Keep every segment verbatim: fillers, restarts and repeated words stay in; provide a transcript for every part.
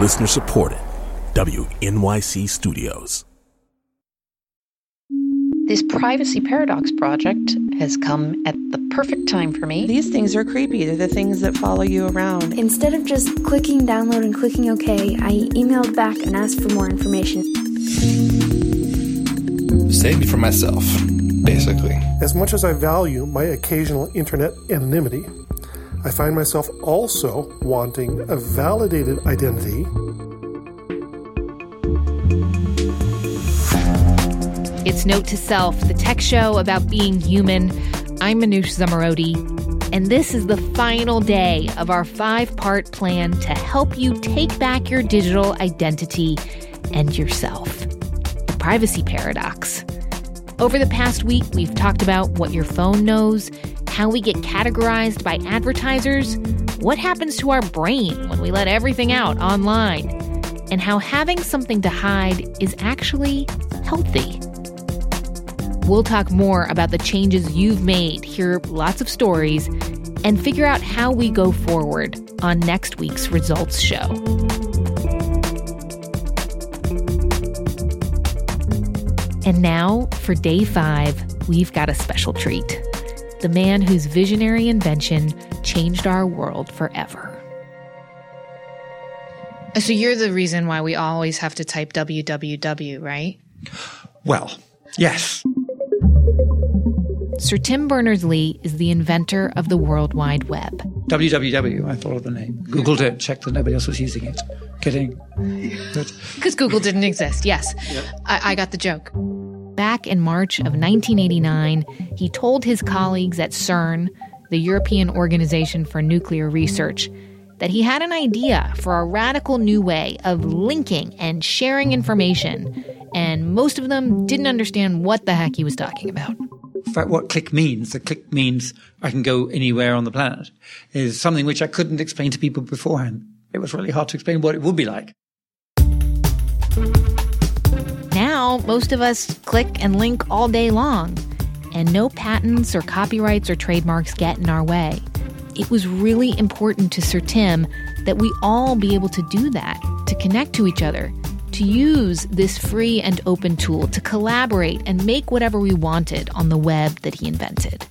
Listener supported. W N Y C Studios. This Privacy Paradox project has come at the perfect time for me. These things are creepy. They're the things that follow you around. Instead of just clicking download and clicking OK, I emailed back and asked for more information. Save me from myself, basically. As much as I value my occasional internet anonymity, I find myself also wanting a validated identity. It's Note to Self, the tech show about being human. I'm Manoush Zomorodi, and this is the final day of our five-part plan to help you take back your digital identity and yourself. The Privacy Paradox. Over the past week, we've talked about what your phone knows, how we get categorized by advertisers, what happens to our brain when we let everything out online, and how having something to hide is actually healthy. We'll talk more about the changes you've made, hear lots of stories, and figure out how we go forward on next week's Results Show. And now, for day five, we've got a special treat. The man whose visionary invention changed our world forever. So you're the reason why we always have to type W W W, right? Well, yes. Sir Tim Berners-Lee is the inventor of the World Wide Web. W W W, I thought of the name. Googled it, checked that nobody else was using it. Kidding. Because Google didn't exist, yes. Yep. I, I got the joke. Back in March of nineteen eighty-nine, he told his colleagues at CERN, the European Organization for Nuclear Research, that he had an idea for a radical new way of linking and sharing information, and most of them didn't understand what the heck he was talking about. In fact, what click means, the click means I can go anywhere on the planet, is something which I couldn't explain to people beforehand. It was really hard to explain what it would be like. Now, most of us click and link all day long, and no patents or copyrights or trademarks get in our way. It was really important to Sir Tim that we all be able to do that, to connect to each other, to use this free and open tool to collaborate and make whatever we wanted on the web that he invented.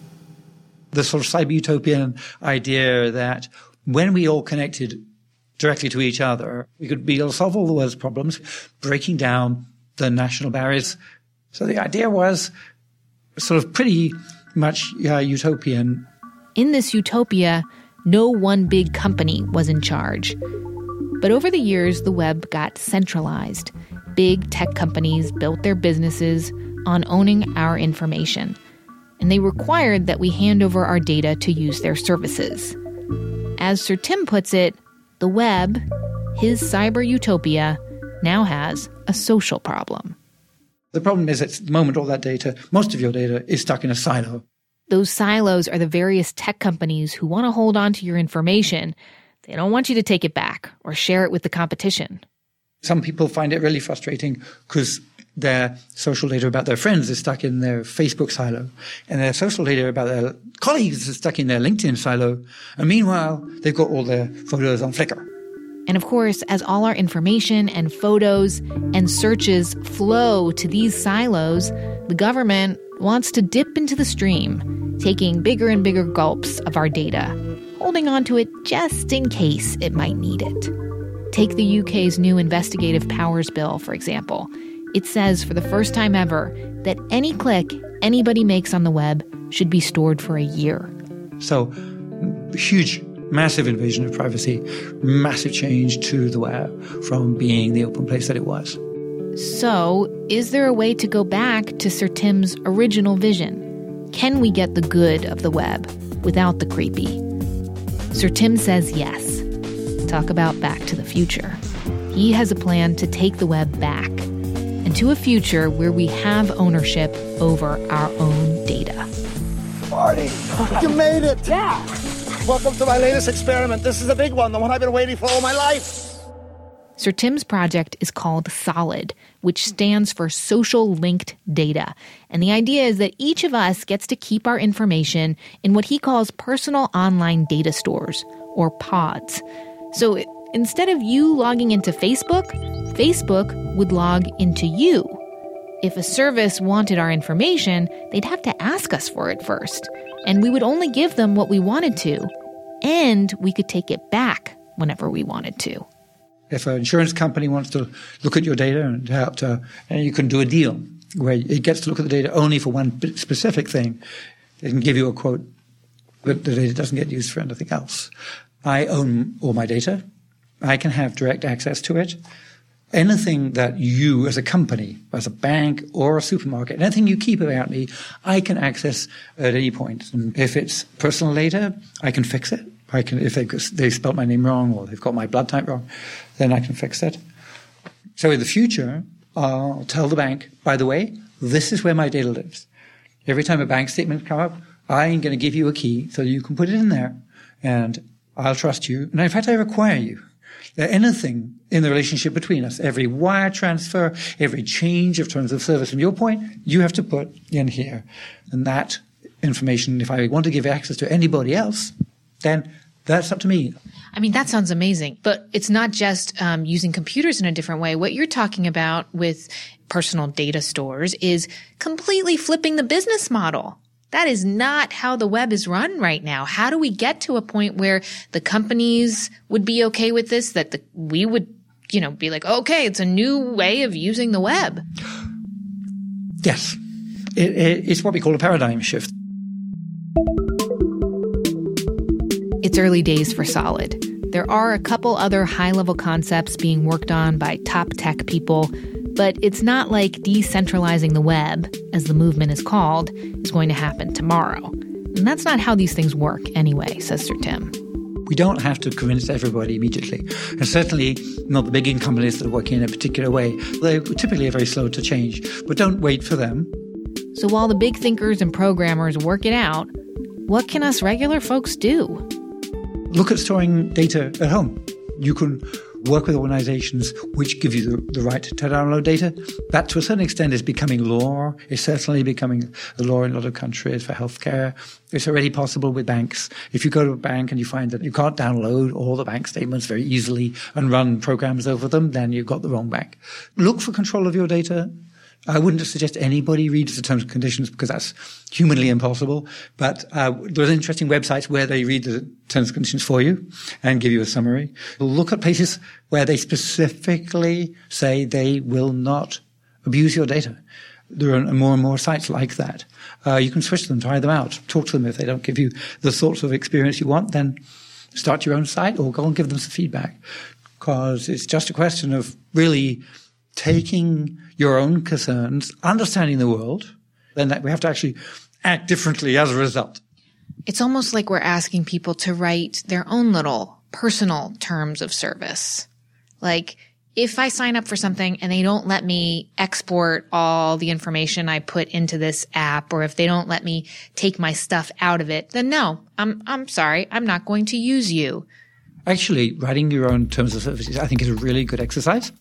The sort of cyber-utopian idea that when we all connected directly to each other, we could be able to solve all the world's problems, breaking down the national barriers. So the idea was sort of pretty much uh, utopian. In this utopia, no one big company was in charge. But over the years, the web got centralized. Big tech companies built their businesses on owning our information, and they required that we hand over our data to use their services. As Sir Tim puts it, the web, his cyber utopia, now has a social problem. The problem is at the moment all that data, most of your data, is stuck in a silo. Those silos are the various tech companies who want to hold on to your information. They don't want you to take it back or share it with the competition. Some people find it really frustrating because their social data about their friends is stuck in their Facebook silo, and their social data about their colleagues is stuck in their LinkedIn silo. And meanwhile, they've got all their photos on Flickr. And of course, as all our information and photos and searches flow to these silos, the government wants to dip into the stream, taking bigger and bigger gulps of our data, holding on to it just in case it might need it. Take the U K's new Investigative Powers Bill, for example. It says for the first time ever that any click anybody makes on the web should be stored for a year. So, huge, massive invasion of privacy, massive change to the web from being the open place that it was. So, is there a way to go back to Sir Tim's original vision? Can we get the good of the web without the creepy? Sir Tim says yes. Talk about Back to the Future. He has a plan to take the web back into a future where we have ownership over our own data. Marty, you made it! Yeah! Welcome to my latest experiment. This is the big one, the one I've been waiting for all my life. Sir Tim's project is called SOLID, which stands for Social Linked Data. And the idea is that each of us gets to keep our information in what he calls personal online data stores, or pods. So Instead of you logging into Facebook, Facebook would log into you. If a service wanted our information, they'd have to ask us for it first, and we would only give them what we wanted to, and we could take it back whenever we wanted to. If an insurance company wants to look at your data and help to, and you can do a deal where it gets to look at the data only for one specific thing, they can give you a quote, but the data doesn't get used for anything else. I own all my data. I can have direct access to it. Anything that you as a company, as a bank or a supermarket, anything you keep about me, I can access at any point. And if it's personal data, I can fix it. I can, if they, they spelled my name wrong or they've got my blood type wrong, then I can fix it. So in the future, I'll tell the bank, by the way, this is where my data lives. Every time a bank statement comes up, I'm going to give you a key so you can put it in there, and I'll trust you. And in fact, I require you. Anything in the relationship between us, every wire transfer, every change of terms of service from your point, you have to put in here. And that information, if I want to give access to anybody else, then that's up to me. I mean, that sounds amazing. But it's not just um, using computers in a different way. What you're talking about with personal data stores is completely flipping the business model. That is not how the web is run right now. How do we get to a point where the companies would be okay with this, that the, we would, you know, be like, okay, it's a new way of using the web? Yes. It, it, it's what we call a paradigm shift. It's early days for Solid. There are a couple other high-level concepts being worked on by top tech people, but it's not like decentralizing the web, as the movement is called, is going to happen tomorrow. And that's not how these things work anyway, says Sir Tim. We don't have to convince everybody immediately. And certainly not the big companies that are working in a particular way. They typically are very slow to change, but don't wait for them. So while the big thinkers and programmers work it out, what can us regular folks do? Look at storing data at home. You can work with organizations which give you the, the right to download data. That, to a certain extent, is becoming law. It's certainly becoming the law in a lot of countries for healthcare. It's already possible with banks. If you go to a bank and you find that you can't download all the bank statements very easily and run programs over them, then you've got the wrong bank. Look for control of your data. I wouldn't suggest anybody reads the terms and conditions because that's humanly impossible. But uh, there's interesting websites where they read the terms and conditions for you and give you a summary. Look at places where they specifically say they will not abuse your data. There are more and more sites like that. Uh, you can switch them, try them out, talk to them. If they don't give you the sorts of experience you want, then start your own site or go and give them some feedback. Because it's just a question of really taking your own concerns, understanding the world, then that we have to actually act differently as a result. It's almost like we're asking people to write their own little personal terms of service. Like, if I sign up for something and they don't let me export all the information I put into this app, or if they don't let me take my stuff out of it, then no, I'm I'm sorry, I'm not going to use you. Actually, writing your own terms of service, I think, is a really good exercise.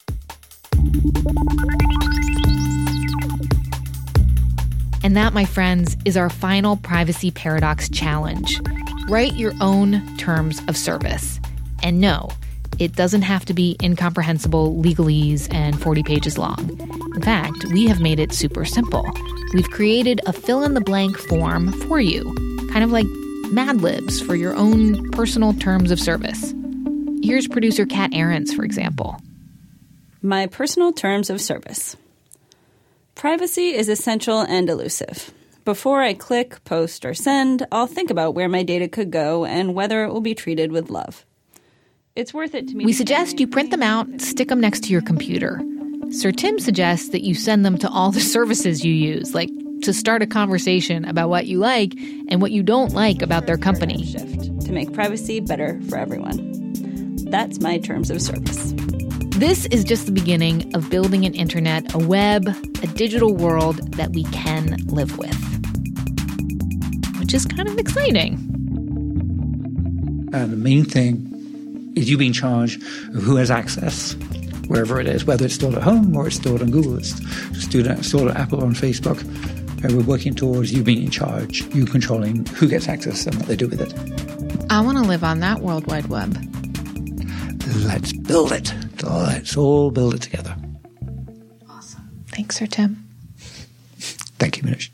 And that, my friends, is our final Privacy Paradox challenge. Write your own terms of service. And no, it doesn't have to be incomprehensible legalese and forty pages long. In fact, we have made it super simple. We've created a fill-in-the-blank form for you, kind of like Mad Libs for your own personal terms of service. Here's producer Kat Ahrens, for example. My personal terms of service. Privacy is essential and elusive. Before I click, post, or send, I'll think about where my data could go and whether it will be treated with love. It's worth it to me. We suggest you print them out, stick them next to your computer. Sir Tim suggests that you send them to all the services you use, like to start a conversation about what you like and what you don't like about their company. Shift to make privacy better for everyone. That's my terms of service. This is just the beginning of building an internet, a web, a digital world that we can live with. Which is kind of exciting. And the main thing is you being in charge of who has access, wherever it is, whether it's stored at home or it's stored on Google, it's stored at, stored at Apple or on Facebook. And we're working towards you being in charge, you controlling who gets access and what they do with it. I want to live on that World Wide Web. let's build it. Let's all build it together. Awesome. Thanks, Sir Tim. Thank you, Manoush.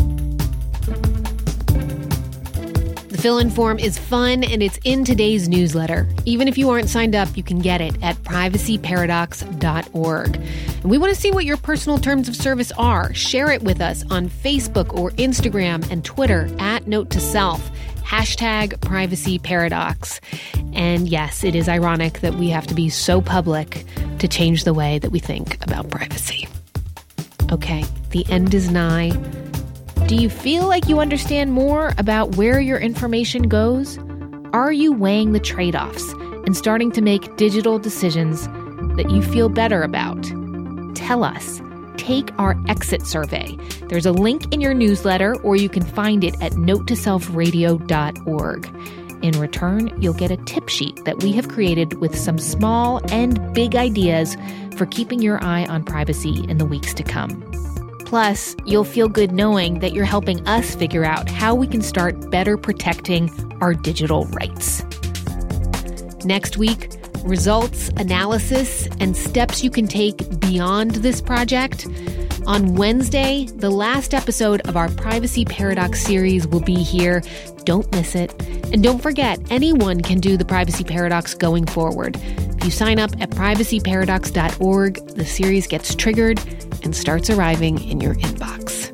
The fill-in form is fun, and it's in today's newsletter. Even if you aren't signed up, you can get it at privacy paradox dot org. And we want to see what your personal terms of service are. Share it with us on Facebook or Instagram and Twitter at Note to Self, hashtag Privacy Paradox. And yes, it is ironic that we have to be so public to change the way that we think about privacy. Okay, the end is nigh. Do you feel like you understand more about where your information goes? Are you weighing the trade-offs and starting to make digital decisions that you feel better about? Tell us. Take our exit survey. There's a link in your newsletter, or you can find it at note to self radio dot org. In return, you'll get a tip sheet that we have created with some small and big ideas for keeping your eye on privacy in the weeks to come. Plus, you'll feel good knowing that you're helping us figure out how we can start better protecting our digital rights. Next week, results, analysis, and steps you can take beyond this project. On Wednesday, the last episode of our Privacy Paradox series will be here. Don't miss it. And don't forget, anyone can do the Privacy Paradox going forward. If you sign up at privacy paradox dot org, the series gets triggered and starts arriving in your inbox.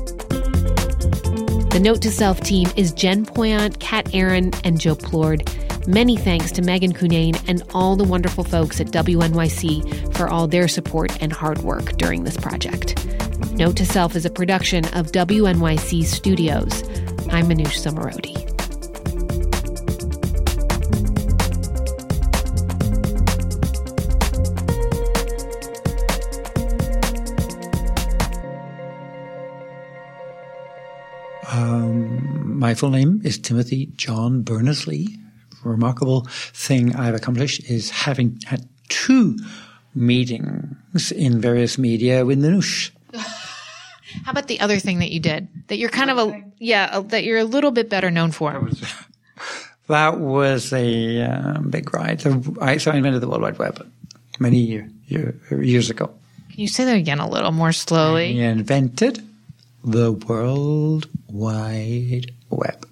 The Note to Self team is Jen Poyant, Kat Aaron, and Joe Plord. Many thanks to Megan Cunane and all the wonderful folks at W N Y C for all their support and hard work during this project. Note to Self is a production of W N Y C Studios. I'm Manoush Zomorodi. Um, my full name is Timothy John Berners-Lee. Remarkable thing I've accomplished is having had two meetings in various media with Manoush. How about the other thing that you did that you're kind of a yeah a, that you're a little bit better known for? That was, that was a um, big ride. So I, so I invented the World Wide Web many year, year, years ago. Can you say that again a little more slowly? I invented the World Wide Web.